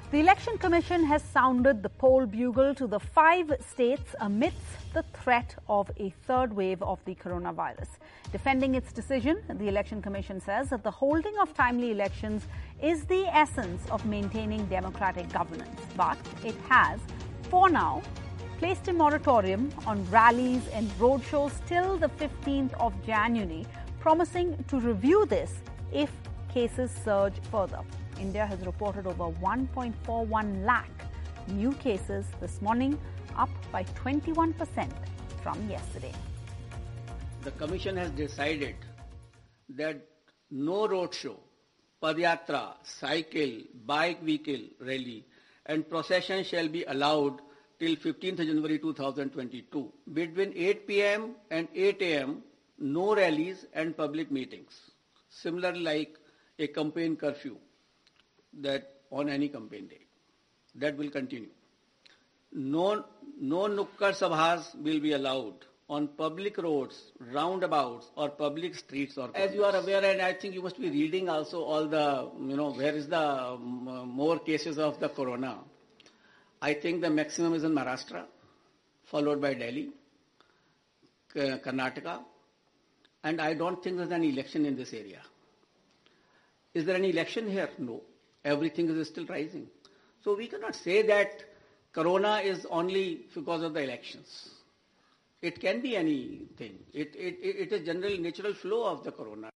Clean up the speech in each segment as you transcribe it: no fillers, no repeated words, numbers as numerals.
The Election Commission has sounded the poll bugle to the 5 states amidst the threat of a third wave of the coronavirus. Defending its decision, the Election Commission says that the holding of timely elections is the essence of maintaining democratic governance. But it has, for now, placed a moratorium on rallies and roadshows till the 15th of January, promising to review this if cases surge further. India has reported over 1.41 lakh new cases this morning, up by 21% from yesterday. The Commission has decided that no roadshow, padyatra, cycle, bike vehicle rally and procession shall be allowed till 15th January 2022. Between 8 p.m. and 8 a.m., no rallies and public meetings. Similar like a campaign curfew that on any campaign day. That will continue. No nukkad sabhas will be allowed on public roads, roundabouts or public streets. Or as you are aware, and I think you must be reading also all the, where is the more cases of the corona. I think the maximum is in Maharashtra, followed by Delhi, Karnataka, and I don't think there's any election in this area. Is there any election here? No. Everything is still rising. So we cannot say that corona is only because of the elections. It can be anything. It is general natural flow of the corona.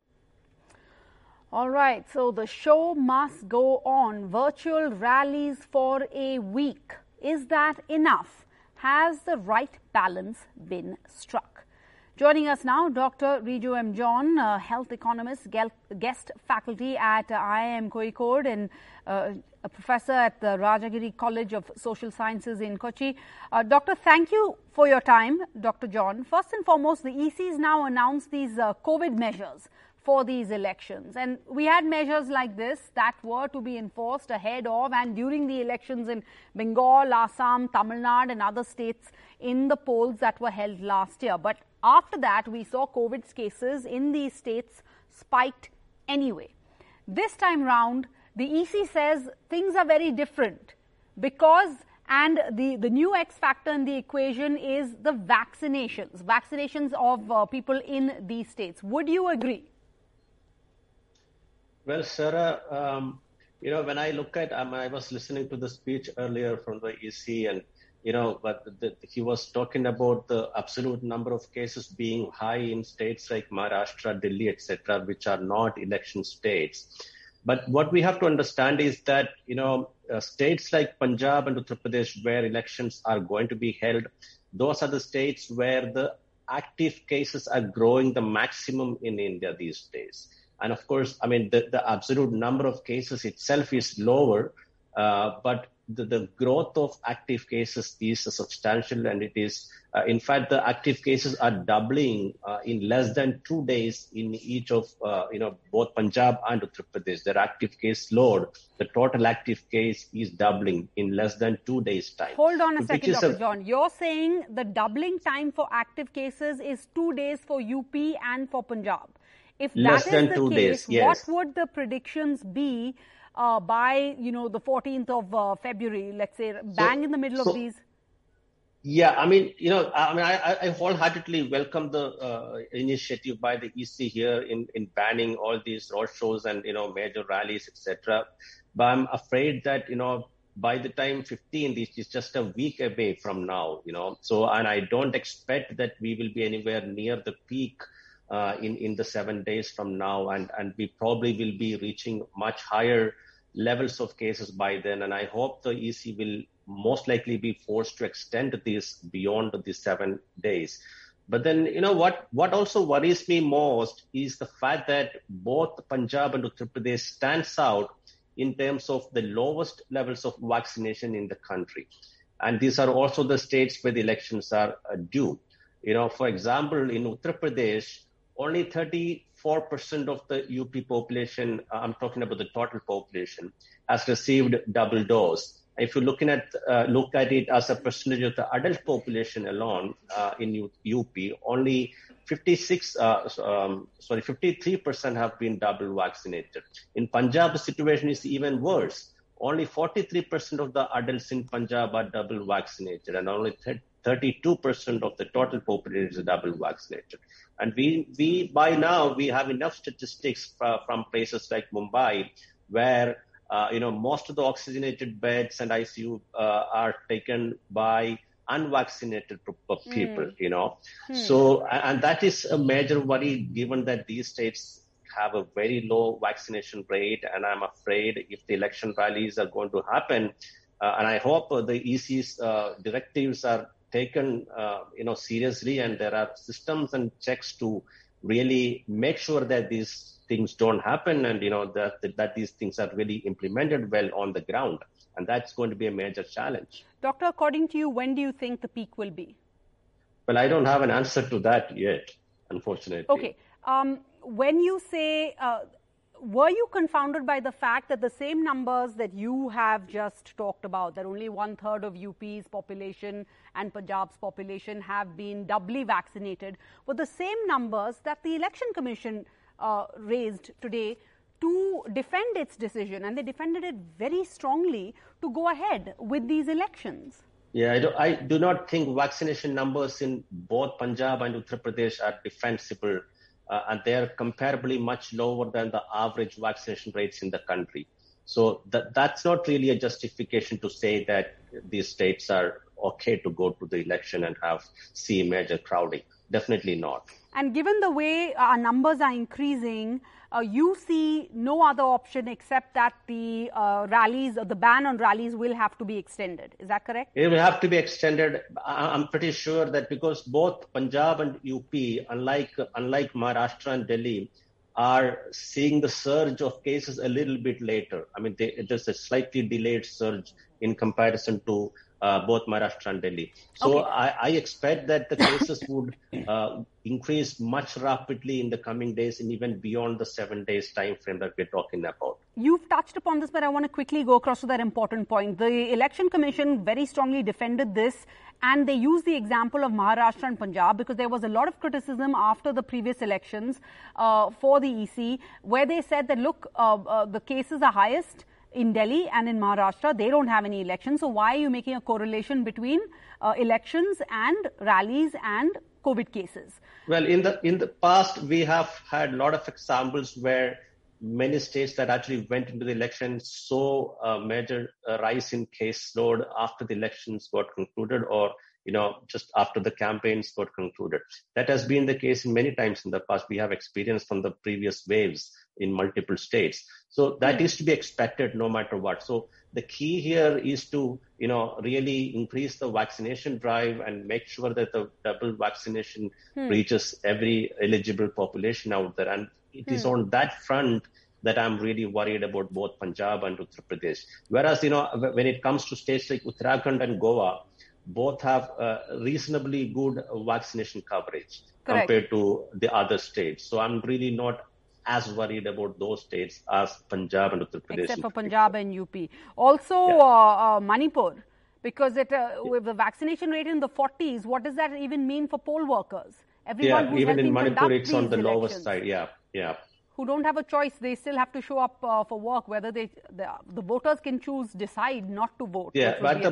All right, so the show must go on. Virtual rallies for a week. Is that enough? Has the right balance been struck? Joining us now, Dr. Riju M. John, health economist, guest faculty at IIM Kozhikode and a professor at the Rajagiri College of Social Sciences in Kochi. Doctor, thank you for your time, Dr. John. First and foremost, the EC has now announced these COVID measures for these elections. And we had measures like this that were to be enforced ahead of and during the elections in Bengal, Assam, Tamil Nadu and other states in the polls that were held last year. But after that, we saw COVID cases in these states spiked anyway. This time round, the EC says things are very different because, and the new X factor in the equation is the vaccinations of people in these states. Would you agree? Well, Sarah, when I look at, I was listening to the speech earlier from the EC and but he was talking about the absolute number of cases being high in states like Maharashtra, Delhi, etc., which are not election states. But what we have to understand is that, states like Punjab and Uttar Pradesh, where elections are going to be held, those are the states where the active cases are growing the maximum in India these days. And of course, the absolute number of cases itself is lower, but the growth of active cases is substantial, and it is, in fact, the active cases are doubling in less than 2 days in each of, both Punjab and Uttar Pradesh. Their active case load, the total active case is doubling in less than 2 days' time. Hold on a second, Dr. John. You're saying the doubling time for active cases is 2 days for UP and for Punjab. If that is the case, what would the predictions be by, the 14th of February, let's say, bang in the middle of these? Yeah, I wholeheartedly welcome the initiative by the EC here in banning all these roadshows and, major rallies, etc. But I'm afraid that, by the time 15th, this is just a week away from now, and I don't expect that we will be anywhere near the peak in the 7 days from now, and we probably will be reaching much higher levels of cases by then, and I hope the EC will most likely be forced to extend this beyond the 7 days. But then, what also worries me most is the fact that both Punjab and Uttar Pradesh stands out in terms of the lowest levels of vaccination in the country. And these are also the states where the elections are due. For example, in Uttar Pradesh, only 34% of the UP population, I'm talking about the total population, has received double dose. If you look at it as a percentage of the adult population alone in UP, only 53% have been double vaccinated. In Punjab, the situation is even worse. only 43% of the adults in Punjab are double vaccinated, and only 32% of the total population is double vaccinated. And we by now, we have enough statistics from places like Mumbai where, most of the oxygenated beds and ICU are taken by unvaccinated people, So, and that is a major worry given that these states have a very low vaccination rate. And I'm afraid if the election rallies are going to happen, and I hope the EC's directives are taken, seriously, and there are systems and checks to really make sure that these things don't happen, and that these things are really implemented well on the ground, and that's going to be a major challenge. Doctor, according to you, when do you think the peak will be? Well, I don't have an answer to that yet, unfortunately. Okay. When you say, were you confounded by the fact that the same numbers that you have just talked about, that only 1/3 of UP's population and Punjab's population have been doubly vaccinated, were the same numbers that the Election Commission raised today to defend its decision, and they defended it very strongly to go ahead with these elections? Yeah, I do not think vaccination numbers in both Punjab and Uttar Pradesh are defensible, and they are comparably much lower than the average vaccination rates in the country. So that's not really a justification to say that these states are okay to go to the election and see major crowding. Definitely not. And given the way our numbers are increasing, you see no other option except that the rallies, or the ban on rallies, will have to be extended. Is that correct? It will have to be extended. I'm pretty sure that because both Punjab and UP, unlike Maharashtra and Delhi, are seeing the surge of cases a little bit later. I mean, there's a slightly delayed surge in comparison to both Maharashtra and Delhi. So okay. I expect that the cases would increase much rapidly in the coming days and even beyond the 7 days time frame that we're talking about. You've touched upon this, but I want to quickly go across to that important point. The Election Commission very strongly defended this, and they used the example of Maharashtra and Punjab because there was a lot of criticism after the previous elections for the EC, where they said that, look, the cases are highest in Delhi and in Maharashtra. They don't have any elections. So why are you making a correlation between elections and rallies and COVID cases? Well, in the past, we have had a lot of examples where many states that actually went into the election saw a major rise in caseload after the elections got concluded, or just after the campaigns got concluded. That has been the case many times in the past. We have experience from the previous waves in multiple states. So that is to be expected no matter what. So the key here is to, really increase the vaccination drive and make sure that the double vaccination reaches every eligible population out there. And it is on that front that I'm really worried about both Punjab and Uttar Pradesh. Whereas, when it comes to states like Uttarakhand and Goa, both have reasonably good vaccination coverage compared to the other states. So I'm really not as worried about those states as Punjab and Uttar Pradesh. Except for Punjab and UP. Also, Manipur, because with the vaccination rate in the 40s, what does that even mean for poll workers? Everyone who's even in helping Manipur, it's on the elections, lowest side. Yeah. Who don't have a choice, they still have to show up for work, whether the voters can decide not to vote. Yeah, but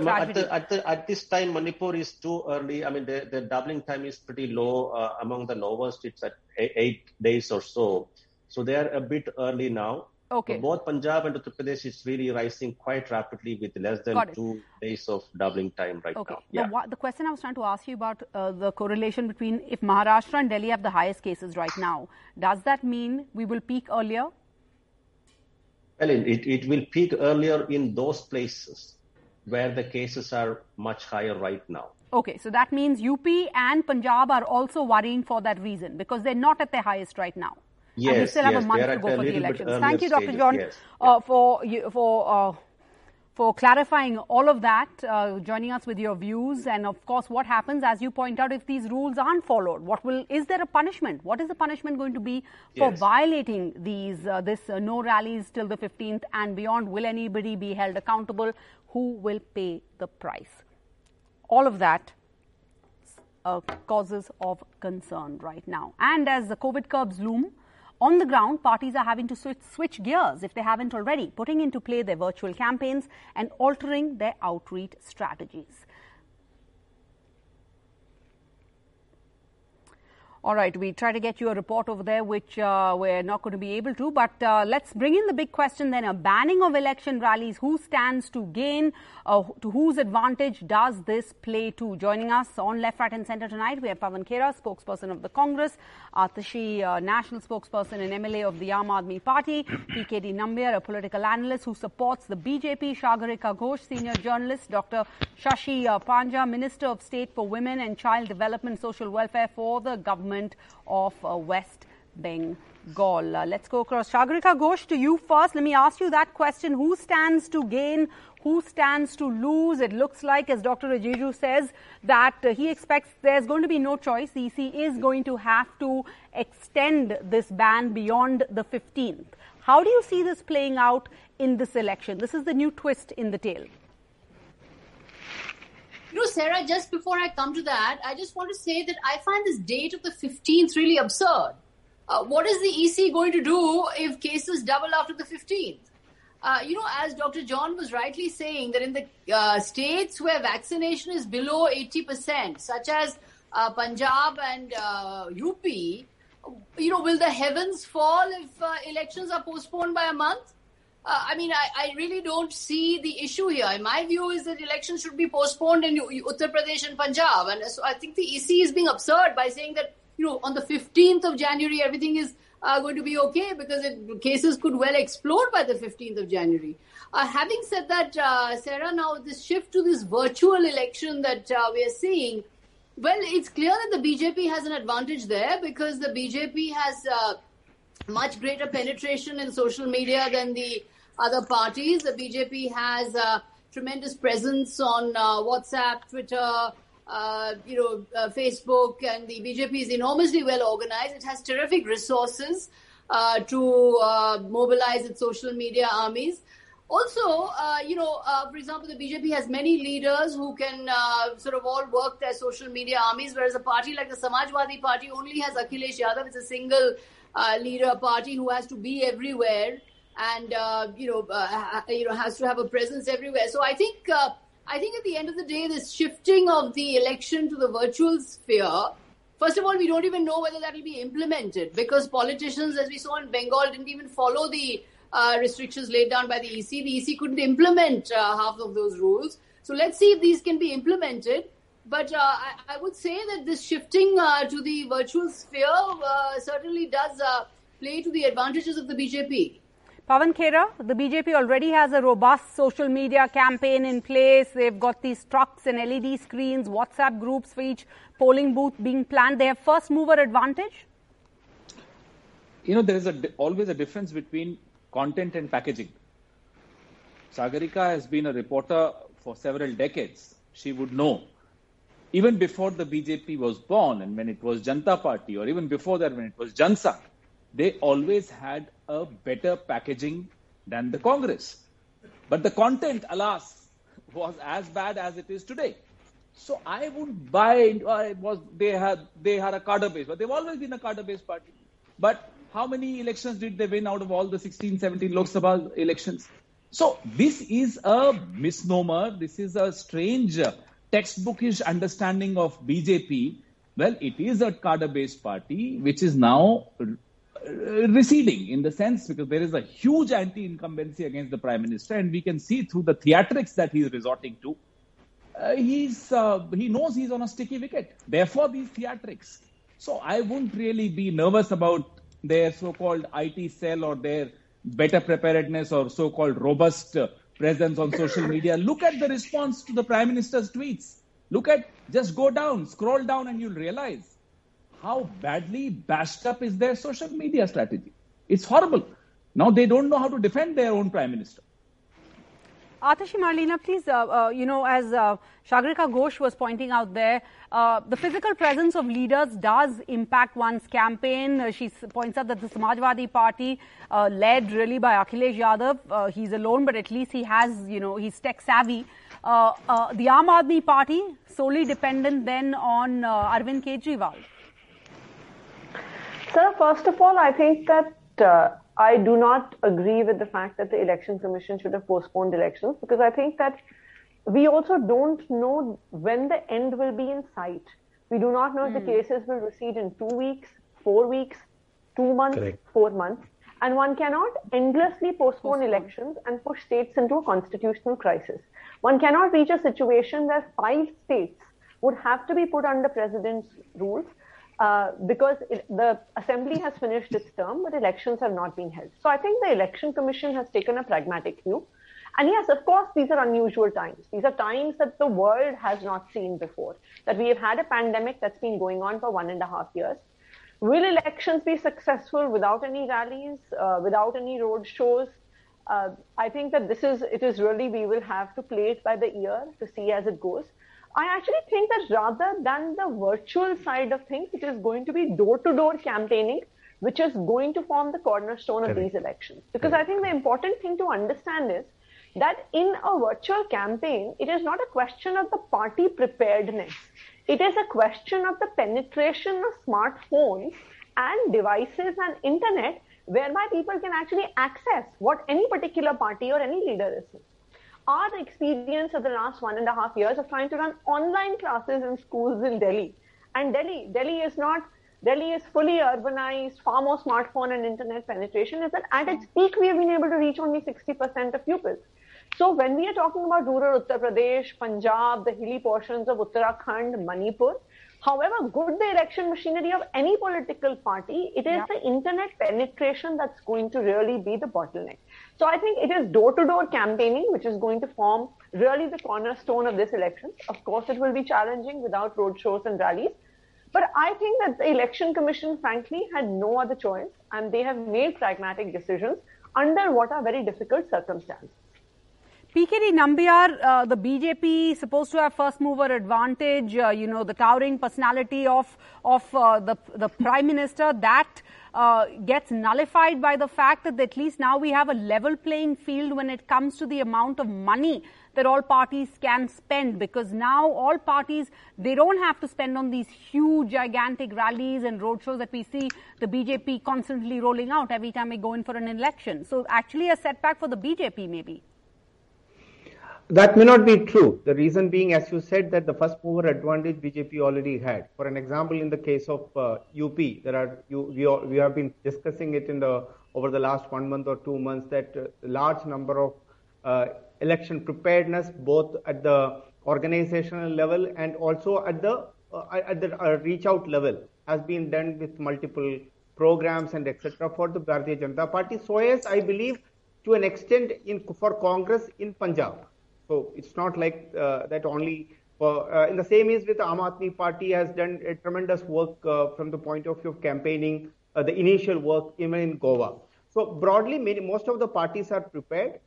at this time, Manipur is too early. I mean, the doubling time is pretty low. Among the lowest, it's at 8 days or so. So they are a bit early now. Okay. So both Punjab and Uttar Pradesh is really rising quite rapidly with less than 2 days of doubling time right now. Yeah. The question I was trying to ask you about the correlation between if Maharashtra and Delhi have the highest cases right now, does that mean we will peak earlier? Well, it will peak earlier in those places where the cases are much higher right now. Okay, so that means UP and Punjab are also worrying for that reason because they're not at their highest right now. Yes, and we still have a month to go for the elections. Thank you, Dr. John, for clarifying all of that, joining us with your views, and of course, what happens, as you point out, if these rules aren't followed? Is there a punishment? What is the punishment going to be for violating these no rallies till the 15th and beyond? Will anybody be held accountable? Who will pay the price? All of that causes of concern right now. And as the COVID curbs loom On the ground, parties are having to switch gears if they haven't already, putting into play their virtual campaigns and altering their outreach strategies. All right, we try to get you a report over there, which we're not going to be able to. But let's bring in the big question then. A banning of election rallies, who stands to gain? To whose advantage does this play to? Joining us on Left, Right and Centre tonight, we have Pawan Khera, spokesperson of the Congress, Atashi, national spokesperson and MLA of the Aam Aadmi Party, PKD Nambiar, a political analyst who supports the BJP, Sagarika Ghosh, senior journalist, Dr. Shashi Panja, Minister of State for Women and Child Development, Social Welfare for the government of West Bengal. Let's go across. Sagarika Ghosh, to you first. Let me ask you that question. Who stands to gain? Who stands to lose? It looks like, as Dr. Rijizu says, that he expects there's going to be no choice. The EC is going to have to extend this ban beyond the 15th. How do you see this playing out in this election? This is the new twist in the tale. You know, Sarah, just before I come to that, I just want to say that I find this date of the 15th really absurd. What is the EC going to do if cases double after the 15th? You know, as Dr. John was rightly saying, that in the states where vaccination is below 80%, such as Punjab and UP, you know, will the heavens fall if elections are postponed by a month? I mean, I really don't see the issue here. My view is that elections should be postponed in Uttar Pradesh and Punjab. And so I think the EC is being absurd by saying that, you know, on the 15th of January, everything is going to be okay, because cases could well explode by the 15th of January. Having said that, Sarah, now this shift to this virtual election that we are seeing, well, it's clear that the BJP has an advantage there, because the BJP has much greater penetration in social media than the other parties. The BJP has tremendous presence on WhatsApp, Twitter, Facebook, and the BJP is enormously well organized. It has terrific resources to mobilize its social media armies. Also, for example, the BJP has many leaders who can sort of all work their social media armies, whereas a party like the Samajwadi Party only has Akhilesh Yadav. It's a single leader party who has to be everywhere and has to have a presence everywhere. So I think at the end of the day, this shifting of the election to the virtual sphere, first of all, we don't even know whether that will be implemented, because politicians, as we saw in Bengal, didn't even follow the restrictions laid down by the EC. The EC couldn't implement half of those rules. So let's see if these can be implemented. But I would say that this shifting to the virtual sphere certainly does play to the advantages of the BJP. Pawan Khera, the BJP already has a robust social media campaign in place. They've got these trucks and LED screens, WhatsApp groups for each polling booth being planned. They have first mover advantage? You know, there is always a difference between content and packaging. Sagarika has been a reporter for several decades. She would know. Even before the BJP was born, and when it was Janata Party, or even before that when it was Jansangh, they always had a better packaging than the Congress. But the content, alas, was as bad as it is today. So I would buy, they had a cadre base, but they've always been a cadre based party. But how many elections did they win out of all the 16, 17 Lok Sabha elections? So this is a misnomer. This is a strange textbookish understanding of BJP. Well, it is a cadre-based party which is now receding in the sense because there is a huge anti-incumbency against the Prime Minister, and we can see through the theatrics that he is resorting to. He knows he's on a sticky wicket. Therefore, these theatrics. So I wouldn't really be nervous about their so-called IT cell or their better preparedness or so-called robust presence on social media. Look at the response to the Prime Minister's tweets. Just go down, scroll down, and you'll realize how badly bashed up is their social media strategy. It's horrible. Now they don't know how to defend their own Prime Minister. Atashi Marlena, please, as Sagarika Ghosh was pointing out there, the physical presence of leaders does impact one's campaign. She points out that the Samajwadi Party, led really by Akhilesh Yadav, he's alone, but at least he has, he's tech savvy. The Aam Aadmi Party, solely dependent then on Arvind Kejriwal. Sir, first of all, I think that I do not agree with the fact that the Election Commission should have postponed elections, because I think that we also don't know when the end will be in sight. We do not know if the cases will recede in 2 weeks, 4 weeks, 2 months, Correct. 4 months. And one cannot endlessly postpone elections and push states into a constitutional crisis. One cannot reach a situation where 5 states would have to be put under president's rules because the assembly has finished its term, but elections have not been held. So I think the Election Commission has taken a pragmatic view. And yes, of course, these are unusual times. These are times that the world has not seen before, that we have had a pandemic that's been going on for 1.5 years. Will elections be successful without any rallies, without any road shows? I think that it is really, we will have to play it by the ear to see as it goes. I actually think that rather than the virtual side of things, it is going to be door-to-door campaigning, which is going to form the cornerstone of these elections. Because I think the important thing to understand is that in a virtual campaign, it is not a question of the party preparedness. It is a question of the penetration of smartphones and devices and internet, whereby people can actually access what any particular party or any leader is saying. Our experience of the last 1.5 years of trying to run online classes in schools in Delhi, and Delhi is fully urbanized, far more smartphone and internet penetration, is that at its peak we have been able to reach only 60% of pupils. So when we are talking about rural Uttar Pradesh, Punjab, the hilly portions of Uttarakhand, Manipur, however good the election machinery of any political party, it is the internet penetration that's going to really be the bottleneck. So I think it is door-to-door campaigning which is going to form really the cornerstone of this election. Of course, it will be challenging without roadshows and rallies. But I think that the Election Commission, frankly, had no other choice, and they have made pragmatic decisions under what are very difficult circumstances. PKD Nambiar, the BJP supposed to have first mover advantage, the towering personality of the Prime Minister, that gets nullified by the fact that at least now we have a level playing field when it comes to the amount of money that all parties can spend, because now all parties, they don't have to spend on these huge, gigantic rallies and roadshows that we see the BJP constantly rolling out every time we go in for an election. So actually a setback for the BJP maybe. That may not be true. The reason being, as you said, that the first mover advantage BJP already had. For an example, in the case of UP, we have been discussing it over the last 1 month or 2 months, that large number of election preparedness, both at the organizational level and also at the reach out level, has been done with multiple programs and etc. for the Bharatiya Janata Party. So yes, I believe to an extent for Congress in Punjab. So it's not like that only. In the same is with the Aam Aadmi Party has done a tremendous work from the point of view of campaigning, the initial work even in Goa. So broadly, most of the parties are prepared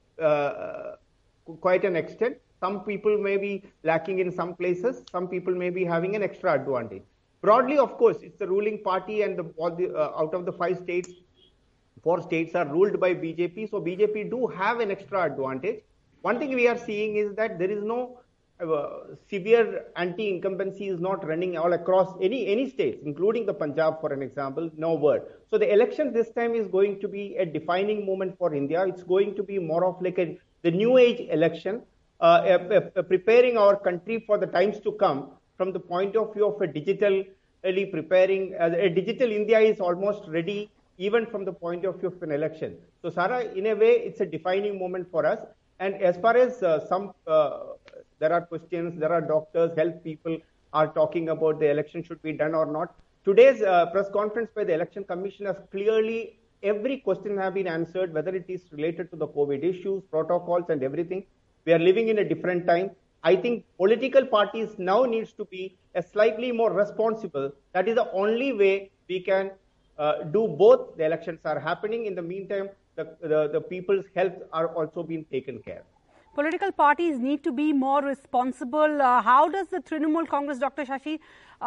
quite an extent. Some people may be lacking in some places. Some people may be having an extra advantage. Broadly, of course, it's the ruling party, and out of the 5 states, 4 states are ruled by BJP. So BJP do have an extra advantage. One thing we are seeing is that there is no severe anti-incumbency is not running all across any states, including the Punjab, for an example, no word. So the election this time is going to be a defining moment for India. It's going to be more of like the new age election, preparing our country for the times to come from the point of view of a digitally preparing. A digital India is almost ready even from the point of view of an election. So Sarah, in a way, it's a defining moment for us. And as far as there are questions, there are doctors, health people are talking about the election should be done or not. Today's press conference by the Election Commission has clearly, every question has been answered, whether it is related to the COVID issues, protocols and everything. We are living in a different time. I think political parties now needs to be slightly more responsible. That is the only way we can do both. The elections are happening. In the meantime, the people's health are also being taken care of. Political parties need to be more responsible. How does the Trinamool Congress, Dr. Shashi,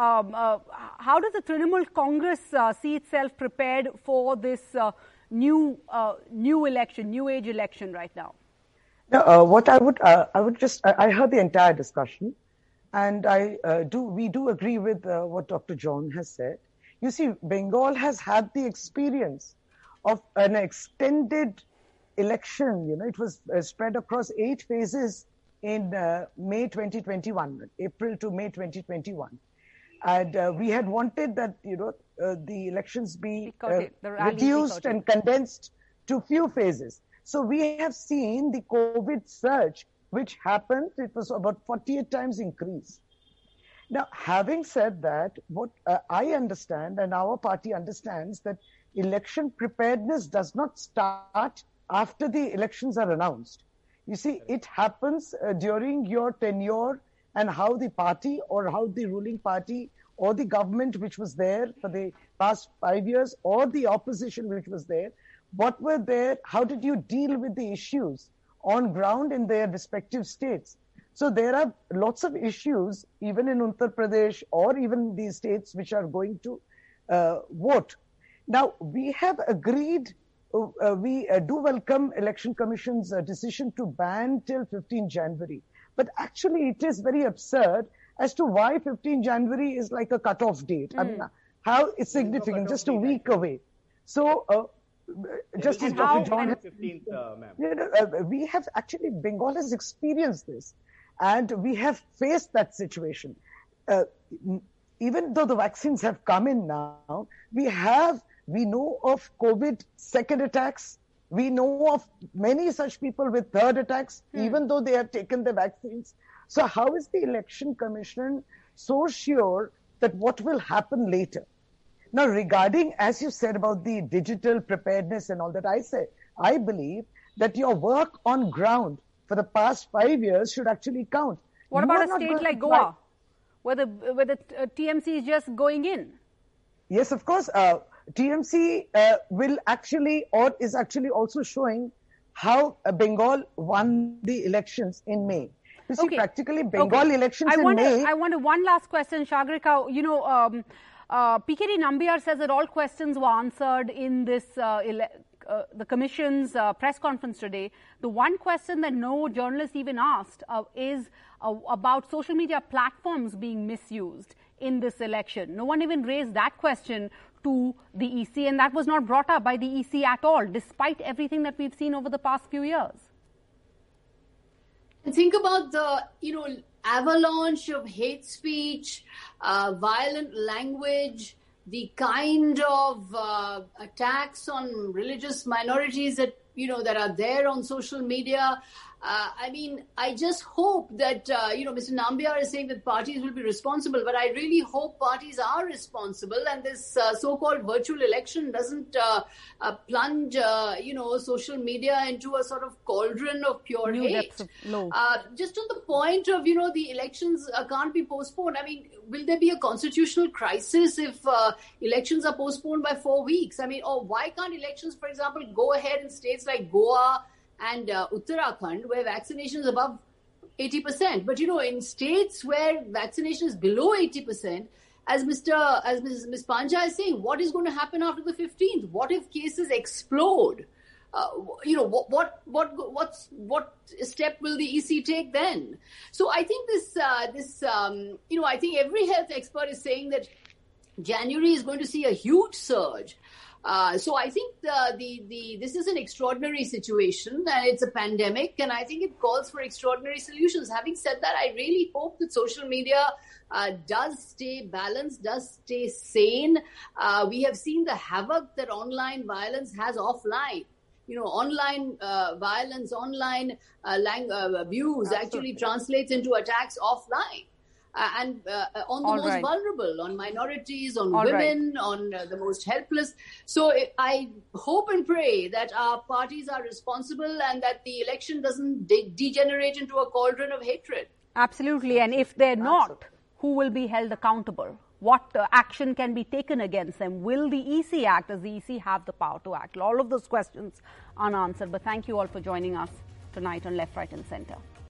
how does the Trinamool Congress see itself prepared for this new election, new age election right now? No, what I would just, I heard the entire discussion, and we do agree with what Dr. John has said. You see, Bengal has had the experience of an extended election. It was spread across 8 phases in May 2021, April to May 2021. And we had wanted that, the elections be reduced and condensed to few phases. So we have seen the COVID surge, which happened. It was about 48 times increase. Now, having said that, what I understand and our party understands that election preparedness does not start after the elections are announced. You see, it happens during your tenure and how the party or how the ruling party or the government which was there for the past 5 years or the opposition which was there, what were there, how did you deal with the issues on ground in their respective states? So there are lots of issues, even in Uttar Pradesh or even these states which are going to vote. Now, we have agreed, we do welcome Election Commission's decision to ban till 15 January. But actually, it is very absurd as to why 15 January is like a cutoff date. I mean, how it's significant, just a week away. So, just as Dr. John, 15th, we have actually, Bengal has experienced this. And we have faced that situation. Even though the vaccines have come in now, we know of COVID second attacks. We know of many such people with third attacks, even though they have taken the vaccines. So how is the Election Commission so sure that what will happen later? Now, regarding, as you said about the digital preparedness and all that, I believe that your work on ground for the past 5 years should actually count. What about a state like Goa, where the TMC is just going in? Yes, of course. TMC will actually, or is actually also showing how Bengal won the elections in May. You see, practically Bengal elections in May. I want one last question, Sagarika. PKD Nambiar says that all questions were answered in this the Commission's press conference today. The one question that no journalist even asked is about social media platforms being misused in this election. No one even raised that question to the EC, and that was not brought up by the EC at all, despite everything that we've seen over the past few years. And think about the, avalanche of hate speech, violent language, the kind of attacks on religious minorities that are there on social media. I just hope that, Mr. Nambiar is saying that parties will be responsible, but I really hope parties are responsible and this so-called virtual election doesn't plunge, social media into a sort of cauldron of pure hate. Just on the point of, the elections can't be postponed. Will there be a constitutional crisis if elections are postponed by 4 weeks? Or why can't elections, for example, go ahead in states like Goa and Uttarakhand, where vaccination is above 80%. But, in states where vaccination is below 80%, as Ms. Panja is saying, what is going to happen after the 15th? What if cases explode? What step will the EC take then? So I think I think every health expert is saying that January is going to see a huge surge. So I think this is an extraordinary situation and it's a pandemic, and I think it calls for extraordinary solutions. Having said that, I really hope that social media does stay balanced, does stay sane. We have seen the havoc that online violence has offline. Online violence, online abuse actually translates into attacks offline. And on the most vulnerable, on minorities, on women, on the most helpless. So I hope and pray that our parties are responsible and that the election doesn't degenerate into a cauldron of hatred. Absolutely. And if they're not, who will be held accountable? What action can be taken against them? Will the EC act? Does the EC have the power to act? All of those questions unanswered. But thank you all for joining us tonight on Left, Right and Centre.